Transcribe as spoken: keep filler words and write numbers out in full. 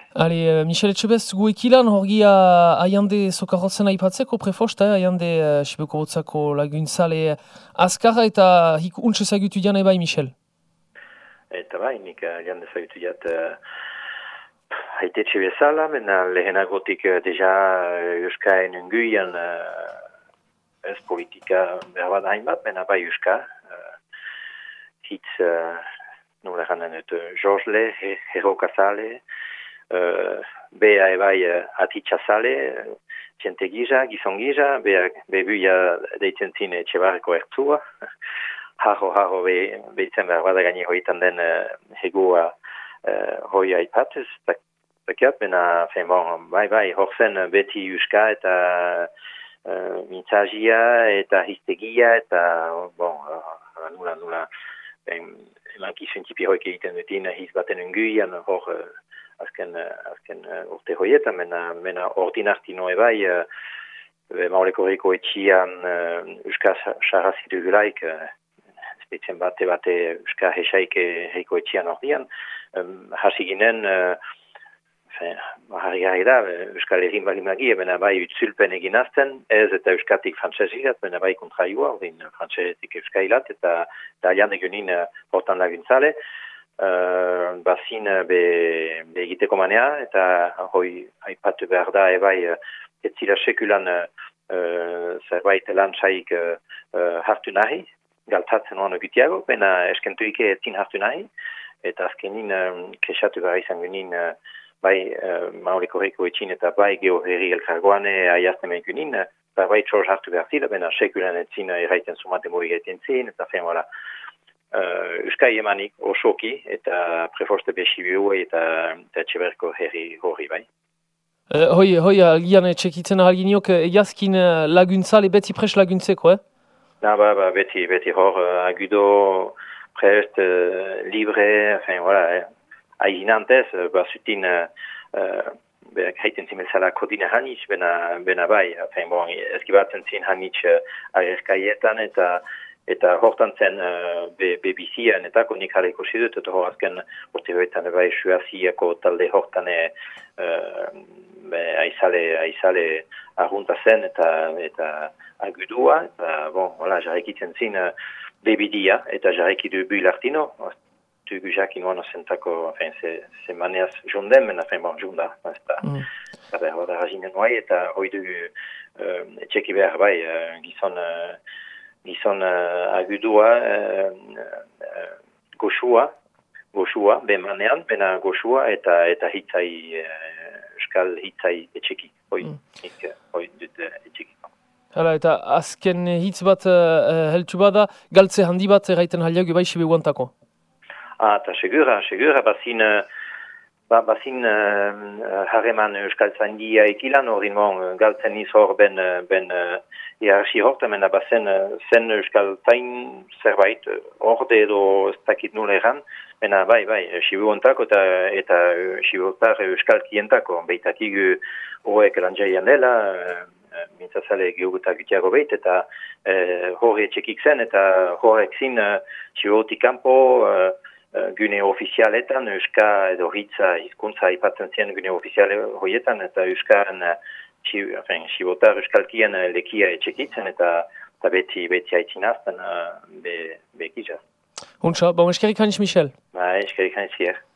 Ale, Michel Etxebest, gu ekilan horgia aiande sokarrotzen aipatzeko prefosta, eh? aiande uh, Sibeko Botzako laguntzale azkarra eta hik untse zagutu dian ebai, Michel? Eta bai, nik aiande zagutu diat uh, haitetxe bezala, mena lehenagotik uh, deja uh, Euskaen unguian uh, ez politika berbat hainbat, mena bai Euska. Uh, hitz, uh, nola ganen dut, Georges Le, Hero Kazale, Uh, bea ebai uh, atitxazale, uh, jente giza, gizon giza, bea bebuia deitzen zine etxebarreko ertzua. Harro, harro be, behitzen behar bada gaini hoitan den uh, hegoa uh, hoi aipatez, bakiat, bena, fein bon, bai, bai, horzen beti Euska eta uh, mintzagia eta histegia eta, bon, uh, nula, nula, ben, eman kizun tipi hoik egiten dutin, hiz baten unguian, hor, uh, azken, azken uh, urte hoietan, mena, mena ordinartino ebai, uh, mauleko reko etxian uh, Euska sarrazitu gulaik, uh, espetzen bate bate Euska hesaik reko etxian ordian, um, hasi ginen, uh, harri gari da, Euskal Herrin balimagi, mena bai utzulpen egin azten, ez eta Euskatik frantsezirat, mena bai kontraioa, ordin frantsezik Euskailat, eta da alian egunin uh, portan laguntzale, Uh, bazin be, be egiteko manea, eta hoi aipatu behar da ebai uh, etzira sekulan uh, zerbait lantzaik uh, uh, hartu nahi, galtatzen oan egiteago, bena eskentuike etzin hartu nahi, eta azkenin um, kesatu behar izan genin uh, bai uh, maureko reko etxin eta bai geoherri elkargoane aiazten megunin, uh, bai txor hartu behar zila, bena sekulan etzin uh, erraiten sumate moi egiten zin, eta fen, voilà. Uh, Euskai emanik osoki eta prefoste behibiu eta etxeberko herri horri bai. Uh, hoi, hoi, algian txekitzen ahalginiok egiazkin laguntzale beti pres laguntzeko, eh? Na, ba, ba, beti, beti hor, uh, agudo, prest, uh, libre, enfin, voilà, eh. Aizinantez, uh, ba, zutin, uh, berak haiten zimezala kodine hanitz, bena, bena bai, enfin, bon, eskibatzen zin hanitz uh, agerkaietan eta eta hortan zen uh, be, bebizian eta konik jale ikusi dut, eta hor azken urte hoetan bai suaziako talde hortan uh, aizale, aizale arrunta zen eta eta agudua, eta bon, voilà, jarrekitzen zin uh, bebidia eta jarrekidu builartino, tugu jakin oano zentako, enfin, ze, ze maneaz jonden, men enfin, bon, jonda, eta mm. eta hor rajinen bai, eta hoi dugu uh, txeki behar bai, uh, gizon uh, gizon uh, agudua, uh, uh, goxua, goxua, bemanean, bena goxua, eta eta hitzai, uh, euskal hitzai etxeki, hoi, mm. hoi dut uh, etxeki. Hala, eta azken hitz bat uh, heltsu bada, galtze handi bat erraiten haliago bai sibe guantako? Ah, eta segura, segura, bazin, ba, bazin harreman uh, euskal zandia ekilan, hori mon, galtzen niz hor ben, ben uh, Iarsi horta, mena bazen zen euskal zain zerbait, orde edo ez dakit nula erran, mena bai, bai, sibuontako eta, eta sibuotar euskal kientako, beitatik horrek elantzaian dela, e, mintzazale geogutak gutiago behit, eta e, horre txekik zen, eta horrek zin sibuotik kanpo, e, gune ofizialetan, euska edo hitza hizkuntza ipatzen zien gune ofiziale horietan, eta euskaren sibotar euskalkien lekia etxekitzen eta, eta beti, beti haitzinazten uh, be, bekizaz. Untsa, bon, eskerik haniz, Michel. Ba, eskerik haniz hier.